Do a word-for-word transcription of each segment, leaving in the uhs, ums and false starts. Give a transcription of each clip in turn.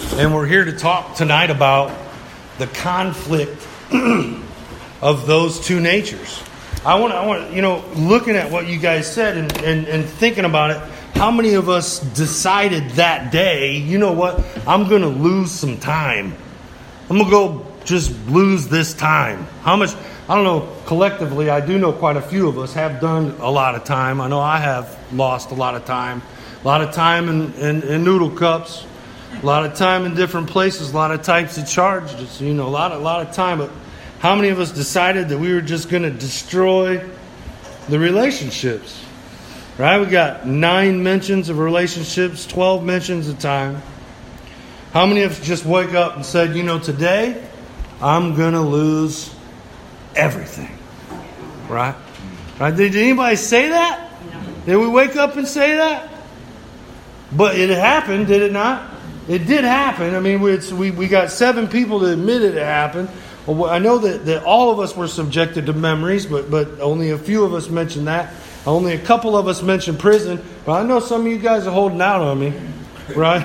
And we're here to talk tonight about the conflict of those two natures. I want to, I want you know, looking at what you guys said and, and, and thinking about it, how many of us decided that day, you know what, I'm going to lose some time. I'm going to go just lose this time. How much, I don't know, collectively, I do know quite a few of us have done a lot of time. I know I have lost a lot of time. A lot of time in, in, in noodle cups. A lot of time in different places. A lot of types of charges. You know, a lot, a lot of time. But how many of us decided that we were just going to destroy the relationships? Right? We got nine mentions of relationships, twelve mentions of time. How many of us just wake up and said, you know, today I'm going to lose everything? Right? Right? Did anybody say that? Did we wake up and say that? But it happened, did it not? It did happen. I mean, we, we, we got seven people that admitted it happened. Well, I know that, that all of us were subjected to memories, but, but only a few of us mentioned that. Only a couple of us mentioned prison. But I know some of you guys are holding out on me. Right?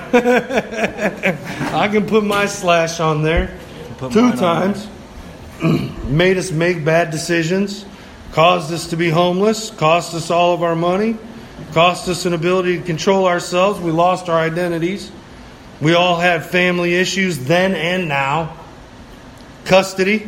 I can put my slash on there. Two times. Made us make bad decisions. Caused us to be homeless. Cost us all of our money. Cost us an ability to control ourselves. We lost our identities. We all had family issues then and now. Custody.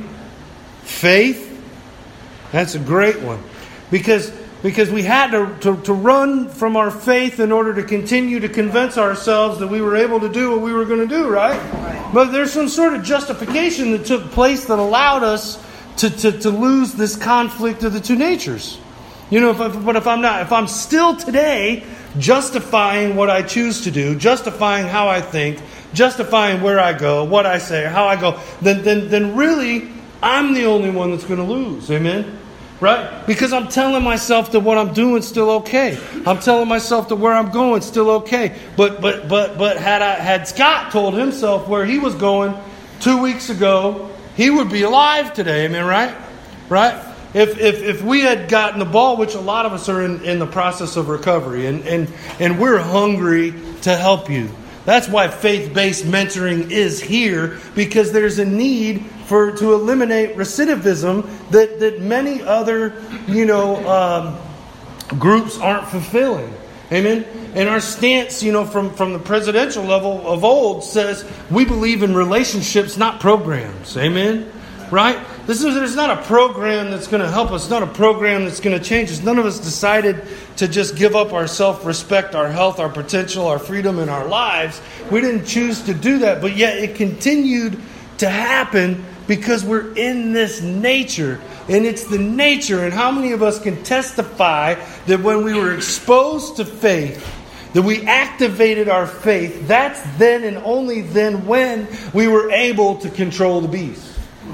Faith. That's a great one. Because Because we had to, to, to run from our faith in order to continue to convince ourselves that we were able to do what we were going to do, right? right? But there's some sort of justification that took place that allowed us to, to, to lose this conflict of the two natures. You know, if I, but if I'm not, if I'm still today justifying what I choose to do, justifying how I think, justifying where I go, what I say, how I go, then then then really I'm the only one that's going to lose. Amen? Right? Because I'm telling myself that what I'm doing is still okay. I'm telling myself that where I'm going is still okay. But but but but had I had Scott told himself where he was going two weeks ago, he would be alive today. Amen, right? Right? If if if we had gotten the ball, which a lot of us are in, in the process of recovery, and, and, and we're hungry to help you. That's why faith-based mentoring is here, because there's a need for to eliminate recidivism that, that many other, you know, um, groups aren't fulfilling. Amen? And our stance, you know, from, from the presidential level of old says we believe in relationships, not programs. Amen? Right? This is there's not a program that's going to help us, not a program that's going to change us. None of us decided to just give up our self-respect, our health, our potential, our freedom in our lives. We didn't choose to do that, but yet it continued to happen because we're in this nature. And it's the nature. And how many of us can testify that when we were exposed to faith, that we activated our faith, that's then and only then when we were able to control the beast.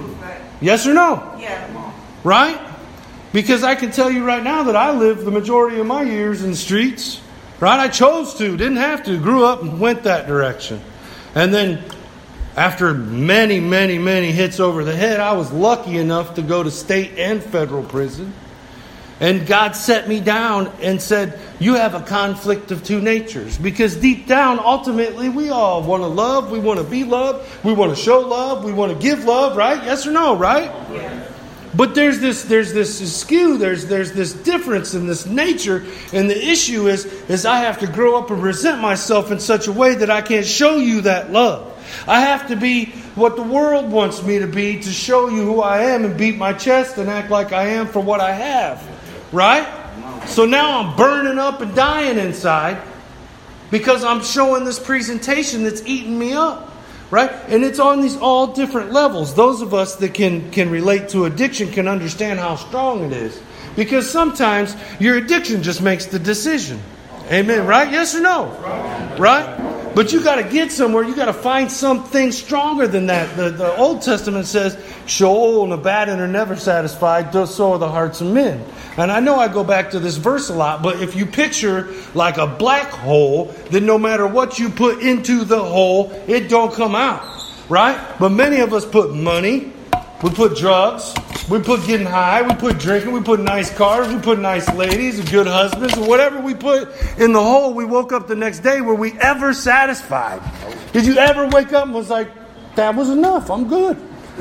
Yes or no? Yeah. Right? Because I can tell you right now that I lived the majority of my years in the streets. Right? I chose to, didn't have to. Grew up and went that direction. And then after many, many, many hits over the head, I was lucky enough to go to state and federal prison. And God set me down and said, you have a conflict of two natures. Because deep down, ultimately, we all want to love. We want to be loved. We want to show love. We want to give love, right? Yes or no, right? Yeah. But there's this there's this skew. There's there's this difference in this nature. And the issue is, is I have to grow up and present myself in such a way that I can't show you that love. I have to be what the world wants me to be to show you who I am and beat my chest and act like I am for what I have. Right? So now I'm burning up and dying inside because I'm showing this presentation that's eating me up. Right? And it's on these all different levels. Those of us that can, can relate to addiction can understand how strong it is. Because sometimes your addiction just makes the decision. Amen. Right? Yes or no? Right? But you got to get somewhere. You got to find something stronger than that. The, the Old Testament says, Sheol and Abaddon are never satisfied, so are the hearts of men. And I know I go back to this verse a lot, but if you picture like a black hole, then no matter what you put into the hole, it don't come out. Right? But many of us put money, we put drugs, we put getting high, we put drinking, we put nice cars, we put nice ladies, and good husbands, and whatever we put in the hole, we woke up the next day, were we ever satisfied? Did you ever wake up and was like, that was enough, I'm good?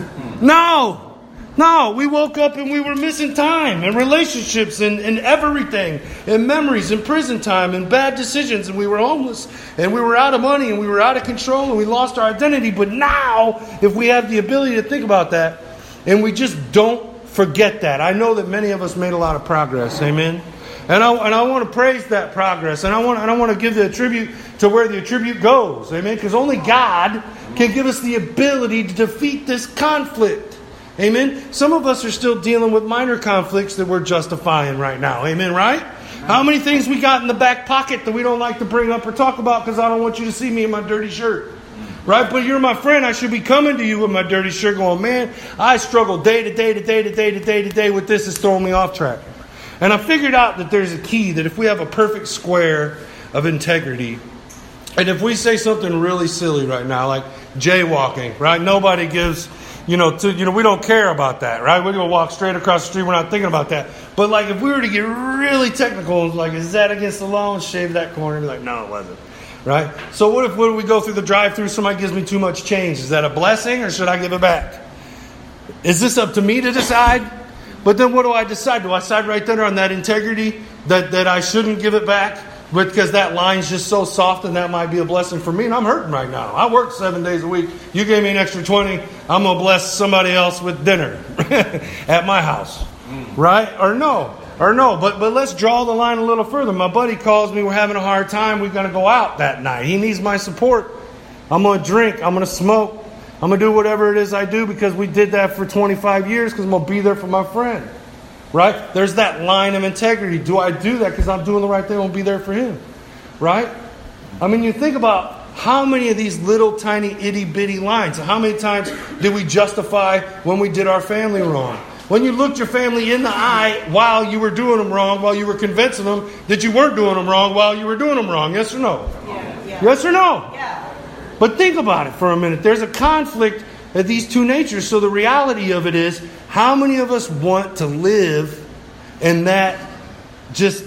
No. No, we woke up and we were missing time and relationships and, and everything and memories and prison time and bad decisions, and we were homeless and we were out of money and we were out of control and we lost our identity. But now, if we have the ability to think about that and we just don't forget that, I know that many of us made a lot of progress. Amen. And I, and I want to praise that progress. And I want, and I want to give the attribute to where the attribute goes. Amen. Because only God can give us the ability to defeat this conflict. Amen. Some of us are still dealing with minor conflicts that we're justifying right now. Amen, right? How many things we got in the back pocket that we don't like to bring up or talk about because I don't want you to see me in my dirty shirt? Right? But you're my friend. I should be coming to you with my dirty shirt going, man, I struggle day to day to day to day to day to day with this. It's throwing me off track. And I figured out that there's a key, that if we have a perfect square of integrity, and if we say something really silly right now, like jaywalking, right? Nobody gives... You know, to, you know, we don't care about that, right? We're going to walk straight across the street. We're not thinking about that. But like, if we were to get really technical, like, is that against the law? And shave that corner, and be like, no, it wasn't, right? So what if when we go through the drive-through, somebody gives me too much change? Is that a blessing, or should I give it back? Is this up to me to decide? But then what do I decide? Do I decide right there on that integrity that that I shouldn't give it back? Because that line's just so soft, and that might be a blessing for me. And I'm hurting right now. I work seven days a week. You gave me an extra twenty. I'm going to bless somebody else with dinner at my house. Right? Or no. Or no. But but let's draw the line a little further. My buddy calls me. We're having a hard time. We're going to go out that night. He needs my support. I'm going to drink. I'm going to smoke. I'm going to do whatever it is I do because we did that for twenty-five years because I'm going to be there for my friend. Right? There's that line of integrity. Do I do that because I'm doing the right thing? I'll be there for him. Right? I mean, you think about how many of these little tiny itty bitty lines. How many times did we justify when we did our family wrong? When you looked your family in the eye while you were doing them wrong, while you were convincing them that you weren't doing them wrong while you were doing them wrong. Yes or no? Yeah, yeah. Yes or no? Yeah. But think about it for a minute. There's a conflict of these two natures. So the reality of it is, how many of us want to live in that just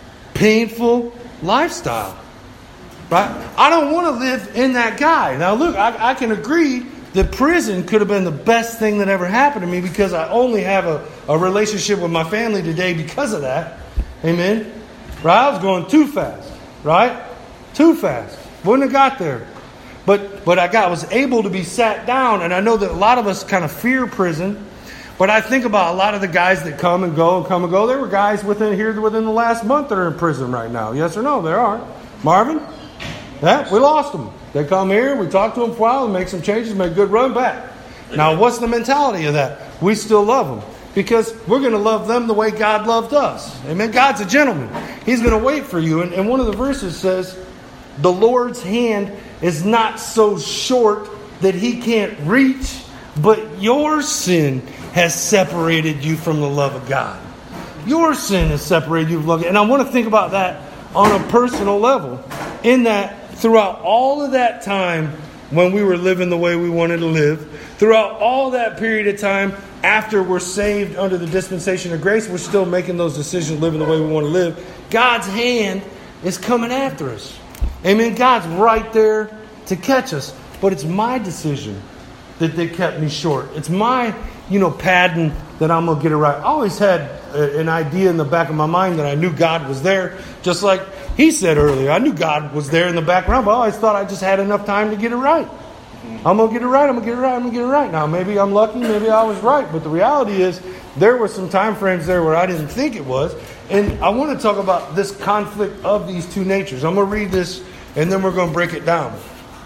painful lifestyle? Right? I don't want to live in that guy. Now look, I, I can agree that prison could have been the best thing that ever happened to me because I only have a, a relationship with my family today because of that. Amen? Right? I was going too fast. Right? Too fast. Wouldn't have got there. But but I got was able to be sat down, and I know that a lot of us kind of fear prison. But I think about a lot of the guys that come and go and come and go. There were guys within here within the last month that are in prison right now. Yes or no? There are. Marvin? Yeah, we lost them. They come here, we talk to them for a while, and make some changes, make a good run back. Now, what's the mentality of that? We still love them because we're going to love them the way God loved us. Amen. God's a gentleman. He's going to wait for you. And, and one of the verses says, the Lord's hand is not so short that he can't reach, but your sin has separated you from the love of God. Your sin has separated you from love. And I want to think about that on a personal level. In that, throughout all of that time when we were living the way we wanted to live, throughout all that period of time after we're saved under the dispensation of grace, we're still making those decisions, living the way we want to live. God's hand is coming after us. Amen. God's right there to catch us. But it's my decision that they kept me short. It's my, you know, padding that I'm going to get it right. I always had a, an idea in the back of my mind that I knew God was there. Just like he said earlier, I knew God was there in the background, but I always thought I just had enough time to get it right. I'm going to get it right, I'm going to get it right, I'm going to get it right. Now, maybe I'm lucky, maybe I was right. But the reality is, there were some time frames there where I didn't think it was. And I want to talk about this conflict of these two natures. I'm going to read this, and then we're going to break it down.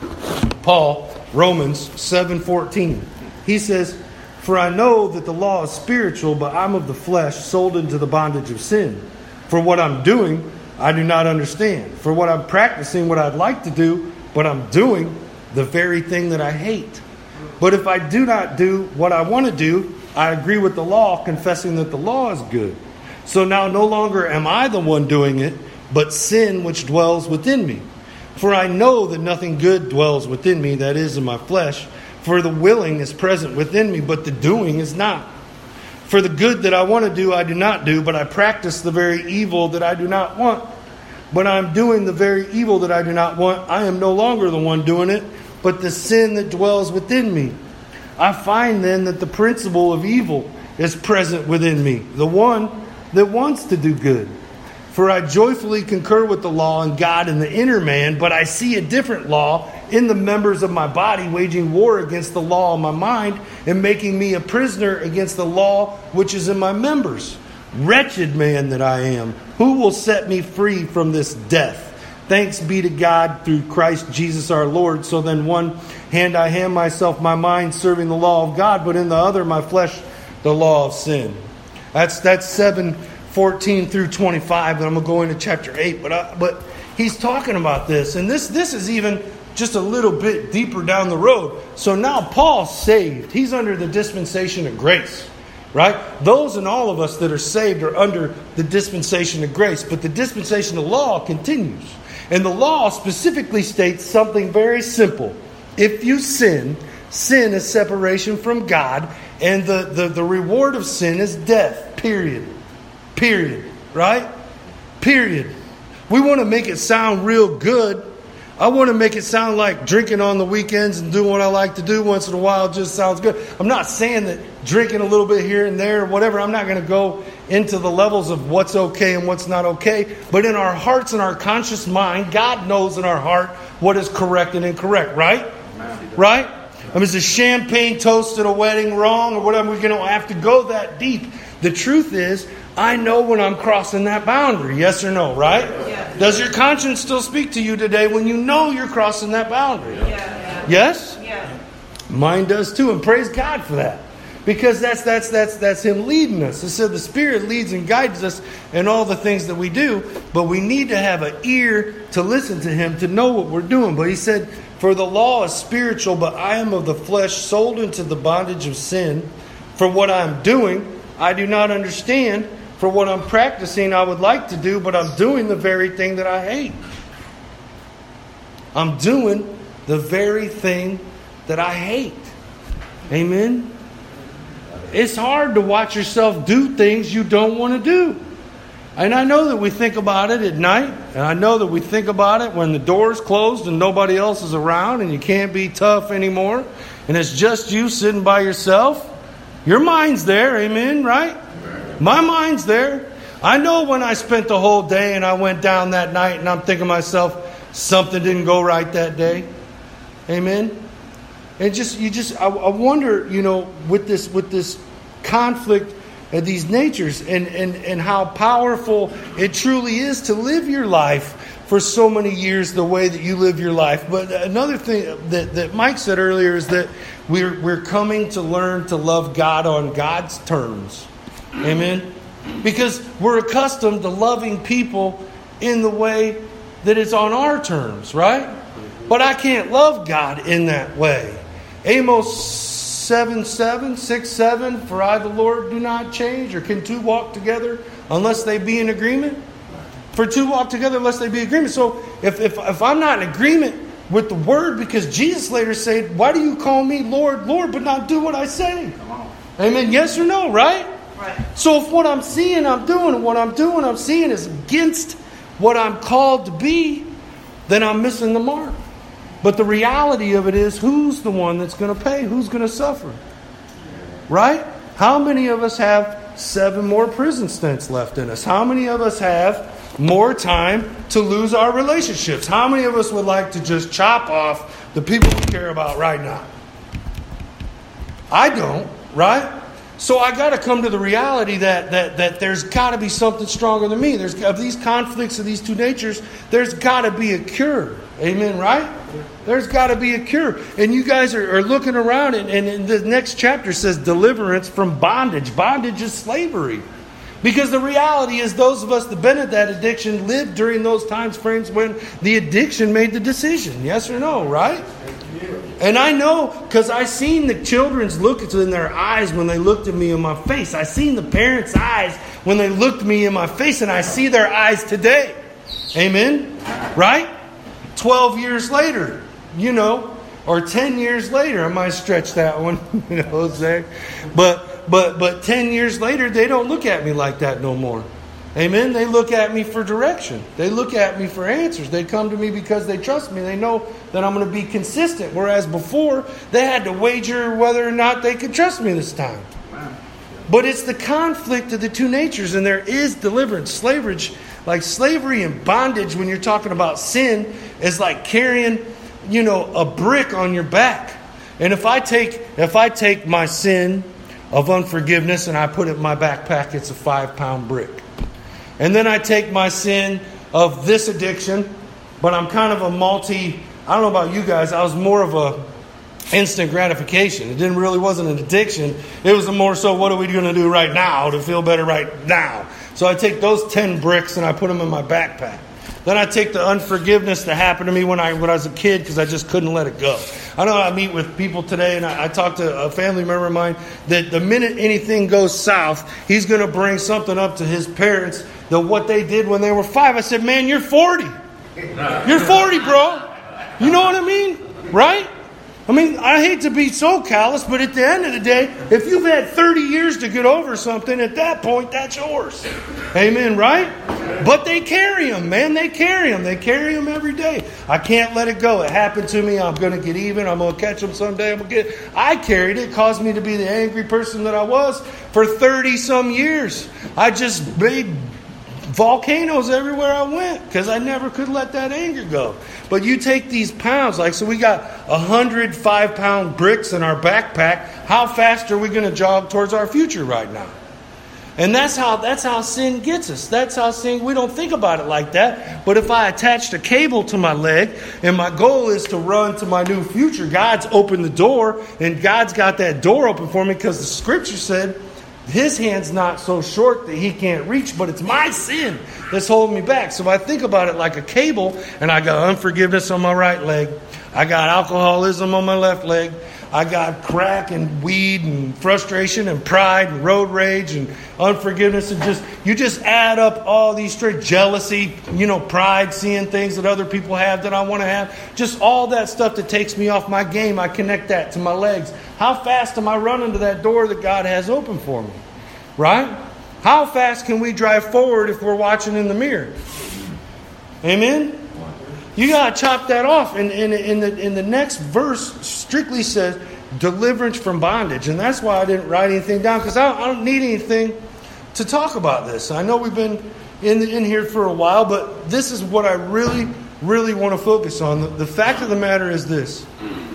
Paul, Romans seven fourteen. He says, for I know that the law is spiritual, but I'm of the flesh, sold into the bondage of sin. For what I'm doing, I do not understand. For what I'm practicing, what I'd like to do, but I'm doing the very thing that I hate. But if I do not do what I want to do, I agree with the law, confessing that the law is good. So now no longer am I the one doing it, but sin which dwells within me. For I know that nothing good dwells within me, that is, in my flesh. For the willing is present within me, but the doing is not. For the good that I want to do, I do not do, but I practice the very evil that I do not want. But I'm doing the very evil that I do not want. I am no longer the one doing it, but the sin that dwells within me. I find then that the principle of evil is present within me, the one that wants to do good. For I joyfully concur with the law and God in the inner man, but I see a different law in the members of my body, waging war against the law of my mind and making me a prisoner against the law which is in my members. Wretched man that I am, who will set me free from this death? Thanks be to God through Christ Jesus our Lord. So then one hand I hand myself my mind serving the law of God, but in the other my flesh the law of sin. That's that's seven fourteen through twenty-five, and I'm going to go into chapter eight. But I, but he's talking about this, and this this is even just a little bit deeper down the road. So now Paul's saved. He's under the dispensation of grace. Right? Those and all of us that are saved are under the dispensation of grace. But the dispensation of law continues. And the law specifically states something very simple. If you sin, sin is separation from God. And the, the, the reward of sin is death. Period. Period. Right? Period. We want to make it sound real good. I want to make it sound like drinking on the weekends and doing what I like to do once in a while just sounds good. I'm not saying that drinking a little bit here and there or whatever, I'm not going to go into the levels of what's okay and what's not okay. But in our hearts and our conscious mind, God knows in our heart what is correct and incorrect, right? Right? I mean, is a champagne toast at a wedding wrong or whatever? We don't have to go that deep. The truth is, I know when I'm crossing that boundary. Yes or no, right? Yeah. Does your conscience still speak to you today when you know you're crossing that boundary? Yeah. Yeah. Yes? Yeah. Mine does too, and praise God for that. Because that's that's that's that's Him leading us. It said the Spirit leads and guides us in all the things that we do, but we need to have an ear to listen to Him to know what we're doing. But He said, for the law is spiritual, but I am of the flesh, sold into the bondage of sin. For what I'm doing, I do not understand. For what I'm practicing, I would like to do, but I'm doing the very thing that I hate. I'm doing the very thing that I hate. Amen? It's hard to watch yourself do things you don't want to do. And I know that we think about it at night. And I know that we think about it when the door's closed and nobody else is around and you can't be tough anymore. And it's just you sitting by yourself. Your mind's there, amen, right? My mind's there. I know when I spent the whole day and I went down that night and I'm thinking to myself, something didn't go right that day. Amen. And just you just I, I wonder, you know, with this with this conflict of these natures and, and, and how powerful it truly is to live your life for so many years the way that you live your life. But another thing that, that Mike said earlier is that we're we're coming to learn to love God on God's terms. Amen? Because we're accustomed to loving people in the way that it's on our terms, right? But I can't love God in that way. Amos seven seven, six seven, for I the Lord do not change, or can two walk together unless they be in agreement? For two walk together unless they be in agreement. So if, if, if I'm not in agreement with the word, because Jesus later said, why do you call me Lord, Lord, but not do what I say? Amen? Yes or no, right? Right. So if what I'm seeing, I'm doing, and what I'm doing, I'm seeing is against what I'm called to be, then I'm missing the mark. But the reality of it is, who's the one that's going to pay? Who's going to suffer? Right? How many of us have seven more prison stints left in us? How many of us have more time to lose our relationships? How many of us would like to just chop off the people we care about right now? I don't, right? So I got to come to the reality that that that there's got to be something stronger than me. There's of these conflicts of these two natures. There's got to be a cure. Amen. Right? There's got to be a cure. And you guys are, are looking around, and, and, and the next chapter says deliverance from bondage. Bondage is slavery. Because the reality is, those of us that been at that addiction lived during those times frames when the addiction made the decision. Yes or no? Right? And I know, because I seen the children's look in their eyes when they looked at me in my face. I seen the parents' eyes when they looked me in my face, and I see their eyes today. Amen? Right? Twelve years later, you know, or ten years later. I might stretch that one, you know, Jose. But but but ten years later, they don't look at me like that no more. Amen. They look at me for direction. They look at me for answers. They come to me because they trust me. They know that I'm going to be consistent. Whereas before, they had to wager whether or not they could trust me this time. But it's the conflict of the two natures, and there is deliverance. Slavery, like slavery and bondage, when you're talking about sin, is like carrying, you know, a brick on your back. And if I take if I take my sin of unforgiveness and I put it in my backpack, it's a five pound brick. And then I take my sin of this addiction, but I'm kind of a multi, I don't know about you guys, I was more of a instant gratification. It didn't really wasn't an addiction. It was a more so, what are we going to do right now to feel better right now? So I take those ten bricks and I put them in my backpack. Then I take the unforgiveness that happened to me when I when I was a kid because I just couldn't let it go. I know I meet with people today, and I, I talk to a family member of mine that the minute anything goes south, he's going to bring something up to his parents that what they did when they were five. I said, man, you're forty. You're forty, bro. You know what I mean? Right? I mean, I hate to be so callous, but at the end of the day, if you've had thirty years to get over something, at that point, that's yours. Amen, right? But they carry them, man. They carry them. They carry them every day. I can't let it go. It happened to me. I'm going to get even. I'm going to catch them someday. I'm going to get. I carried it. It caused me to be the angry person that I was for thirty some years. I just made volcanoes everywhere I went because I never could let that anger go. But you take these pounds, like, so we got one hundred five pound bricks in our backpack. How fast are we going to jog towards our future right now? And that's how that's how sin gets us. That's how sin, we don't think about it like that. But if I attached a cable to my leg and my goal is to run to my new future, God's opened the door and God's got that door open for me because the scripture said His hand's not so short that He can't reach, but it's my sin that's holding me back. So I think about it like a cable, and I got unforgiveness on my right leg. I got alcoholism on my left leg. I got crack and weed and frustration and pride and road rage and unforgiveness. And just you just add up all these straight jealousy, you know, pride, seeing things that other people have that I want to have. Just all that stuff that takes me off my game. I connect that to my legs. How fast am I running to that door that God has open for me? Right? How fast can we drive forward if we're watching in the mirror? Amen? You got to chop that off. And in, in, in, the, in the next verse strictly says deliverance from bondage. And that's why I didn't write anything down, because I, I don't need anything to talk about this. I know we've been in, the, in here for a while, but this is what I really, really want to focus on. The, the fact of the matter is this.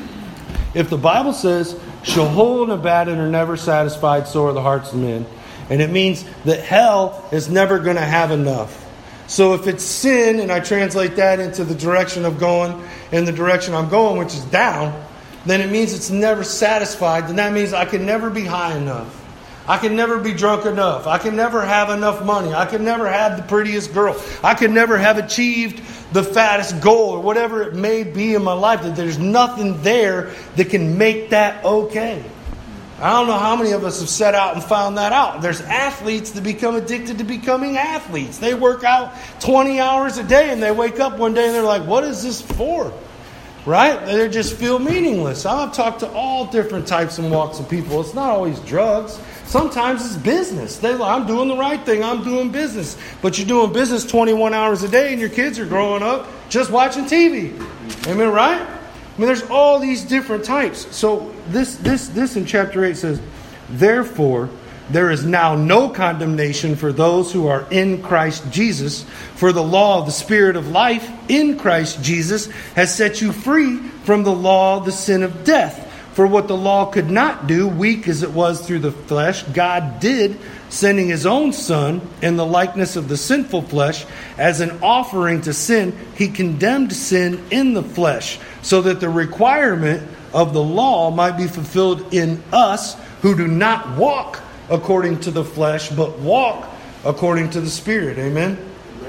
If the Bible says, Sheol and Abaddon are never satisfied, so are the hearts of men. And it means that hell is never going to have enough. So if it's sin, and I translate that into the direction of going, in the direction I'm going, which is down, then it means it's never satisfied. Then that means I can never be high enough. I can never be drunk enough. I can never have enough money. I can never have the prettiest girl. I can never have achieved the fattest goal, or whatever it may be in my life. That there's nothing there that can make that okay. I don't know how many of us have set out and found that out. There's athletes that become addicted to becoming athletes. They work out twenty hours a day and they wake up one day and they're like, what is this for? Right? They just feel meaningless. I've talked to all different types and walks of people. It's not always drugs. Sometimes it's business. They, I'm doing the right thing. I'm doing business. But you're doing business twenty-one hours a day and your kids are growing up just watching T V. Amen, right? I mean, there's all these different types. So this this this in chapter eight says, therefore, there is now no condemnation for those who are in Christ Jesus. For the law of the Spirit of life in Christ Jesus has set you free from the law of the sin of death. For what the law could not do, weak as it was through the flesh, God did, sending His own Son in the likeness of the sinful flesh. As an offering to sin, He condemned sin in the flesh, so that the requirement of the law might be fulfilled in us who do not walk according to the flesh, but walk according to the Spirit. Amen?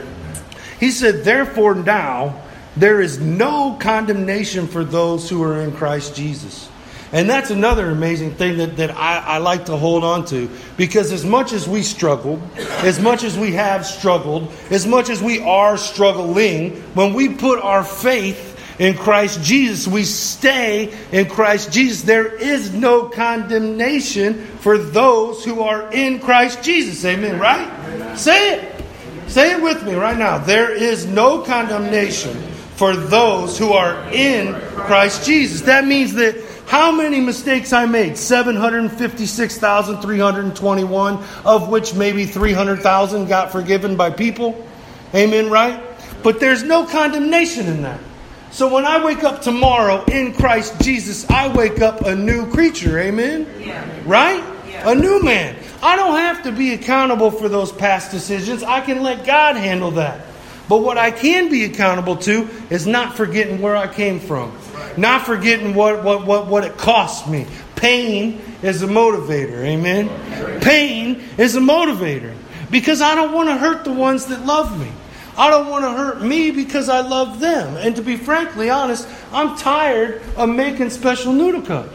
He said, therefore now there is no condemnation for those who are in Christ Jesus. And that's another amazing thing that, that I, I like to hold on to. Because as much as we struggled, as much as we have struggled, as much as we are struggling, when we put our faith in Christ Jesus, we stay in Christ Jesus. There is no condemnation for those who are in Christ Jesus. Amen, right? Amen. Say it. Say it with me right now. There is no condemnation for those who are in Christ Jesus. That means that how many mistakes I made? seven hundred fifty-six thousand three hundred twenty-one, of which maybe three hundred thousand got forgiven by people. Amen, right? But there's no condemnation in that. So when I wake up tomorrow in Christ Jesus, I wake up a new creature. Amen? Yeah. Right? Yeah. A new man. I don't have to be accountable for those past decisions. I can let God handle that. But what I can be accountable to is not forgetting where I came from. Not forgetting what, what, what, what it cost me. Pain is a motivator. Amen? Pain is a motivator. Because I don't want to hurt the ones that love me. I don't want to hurt me because I love them. And to be frankly honest, I'm tired of making special noodle cups.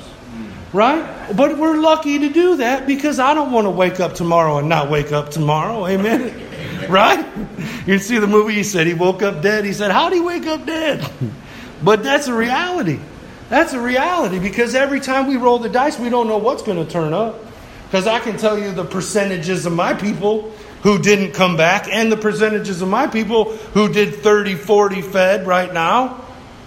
Right? But we're lucky to do that because I don't want to wake up tomorrow and not wake up tomorrow. Amen? Right? You see the movie, he said he woke up dead. He said, how'd he wake up dead? But that's a reality. That's a reality because every time we roll the dice, we don't know what's going to turn up. Because I can tell you the percentages of my people who didn't come back and the percentages of my people who did thirty, forty fed right now.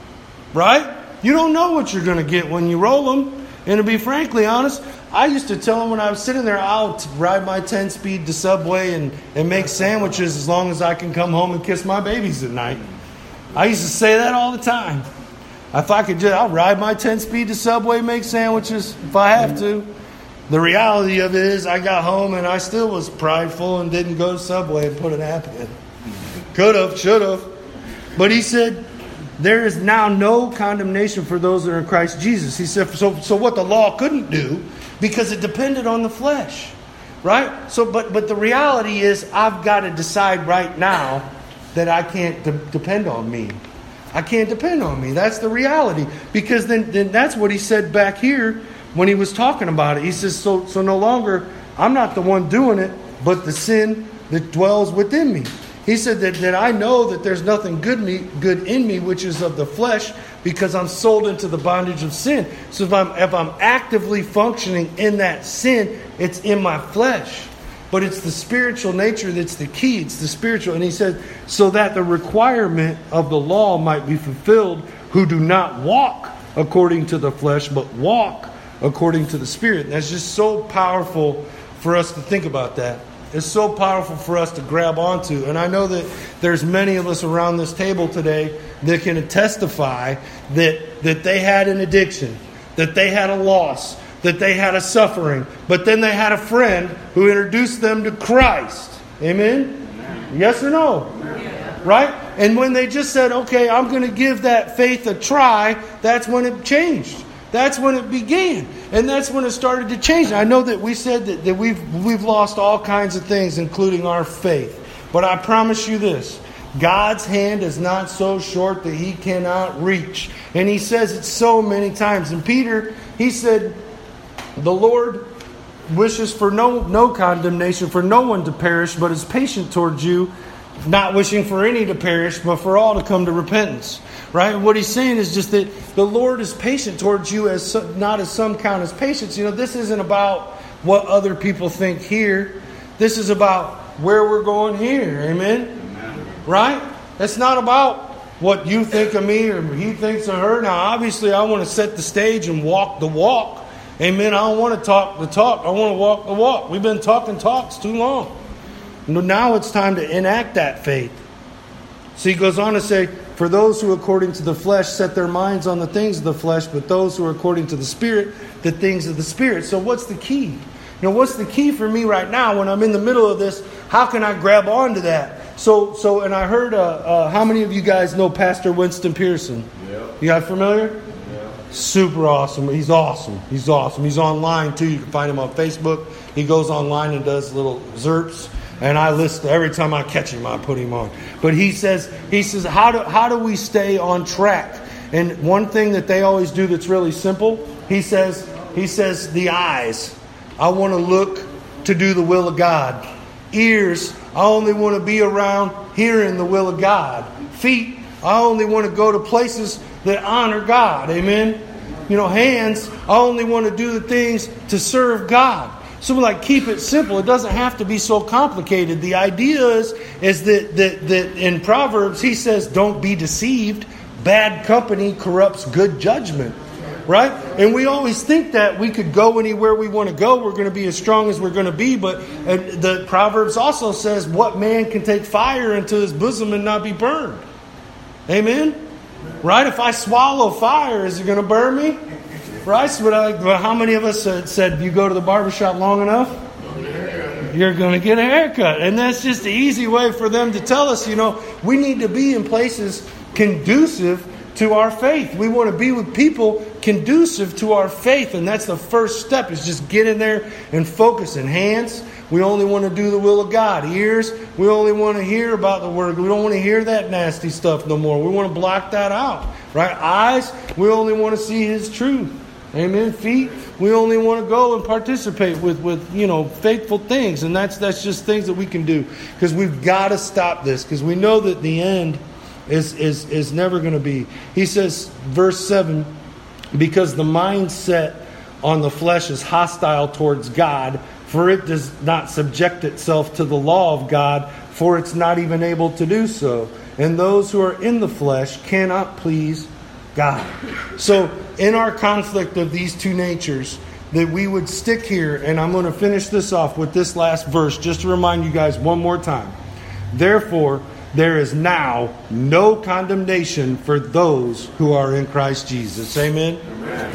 Right? You don't know what you're going to get when you roll them. And to be frankly honest, I used to tell them when I was sitting there, I'll ride my ten-speed to Subway and, and make sandwiches as long as I can come home and kiss my babies at night. I used to say that all the time. If I could just, I'll ride my ten-speed to Subway, make sandwiches if I have to. The reality of it is I got home and I still was prideful and didn't go to Subway and put an app in. Could have, should have. But he said, there is now no condemnation for those that are in Christ Jesus. He said, so, so what the law couldn't do, because it depended on the flesh. Right? So, but, but the reality is I've got to decide right now that I can't de- depend on me. I can't depend on me. That's the reality. Because then, then that's what he said back here when he was talking about it. He says, so, so no longer, I'm not the one doing it, but the sin that dwells within me. He said that, that I know that there's nothing good, me, good in me, which is of the flesh, because I'm sold into the bondage of sin. So if I'm, if I'm actively functioning in that sin, it's in my flesh. But it's the spiritual nature that's the key. It's the spiritual. And he said, so that the requirement of the law might be fulfilled, who do not walk according to the flesh, but walk according to the Spirit. And that's just so powerful for us to think about that. It's so powerful for us to grab onto. And I know that there's many of us around this table today that can testify that, that they had an addiction, that they had a loss, that they had a suffering, but then they had a friend who introduced them to Christ. Amen? Amen. Yes or no? Amen. Right? And when they just said, okay, I'm going to give that faith a try, that's when it changed. That's when it began. And that's when it started to change. I know that we said that, that we've we've lost all kinds of things, including our faith. But I promise you this. God's hand is not so short that He cannot reach. And He says it so many times. And Peter, he said, the Lord wishes for no, no condemnation, for no one to perish, but is patient towards you, not wishing for any to perish, but for all to come to repentance. Right? And what he's saying is just that the Lord is patient towards you, as so, not as some count as patience. You know, this isn't about what other people think here. This is about where we're going here. Amen? Amen. Right? It's not about what you think of me or he thinks of her. Now, obviously, I want to set the stage and walk the walk. Amen? I don't want to talk the talk. I want to walk the walk. We've been talking talks too long. Now it's time to enact that faith. So he goes on to say, for those who according to the flesh set their minds on the things of the flesh, but those who are according to the Spirit, the things of the Spirit. So what's the key? You know, what's the key for me right now when I'm in the middle of this? How can I grab onto that? So, so, and I heard, uh, uh, how many of you guys know Pastor Winston Pearson? Yeah. You guys familiar? Yeah. Super awesome. He's awesome. He's awesome. He's online too. You can find him on Facebook. He goes online and does little zerps. And I listen every time I catch him, I put him on. But he says, he says, how do how do we stay on track? And one thing that they always do that's really simple, he says, he says, the eyes. I want to look to do the will of God. Ears, I only want to be around hearing the will of God. Feet, I only want to go to places that honor God. Amen. You know, hands, I only want to do the things to serve God. So we're like, keep it simple. It doesn't have to be so complicated. The idea is, is that, that, that in Proverbs, he says, don't be deceived. Bad company corrupts good judgment. Right? And we always think that we could go anywhere we want to go. We're going to be as strong as we're going to be. But the Proverbs also says, what man can take fire into his bosom and not be burned? Amen? Right? If I swallow fire, is it going to burn me? Right? So I, well, how many of us said, if you go to the barbershop long enough, you're going to get a haircut? And that's just the easy way for them to tell us, you know, we need to be in places conducive to our faith. We want to be with people conducive to our faith. And that's the first step, is just get in there and focus. And hands, we only want to do the will of God. Ears, we only want to hear about the Word. We don't want to hear that nasty stuff no more. We want to block that out. Right? Eyes, we only want to see His truth. Amen. Feet, we only want to go and participate with, with you know, faithful things. And that's that's just things that we can do. Because we've got to stop this. Because we know that the end is, is, is never going to be. He says, verse seven, because the mindset on the flesh is hostile towards God, for it does not subject itself to the law of God, for it's not even able to do so. And those who are in the flesh cannot please God. So in our conflict of these two natures, that we would stick here, and I'm going to finish this off with this last verse, just to remind you guys one more time. Therefore, there is now no condemnation for those who are in Christ Jesus. Amen? Amen.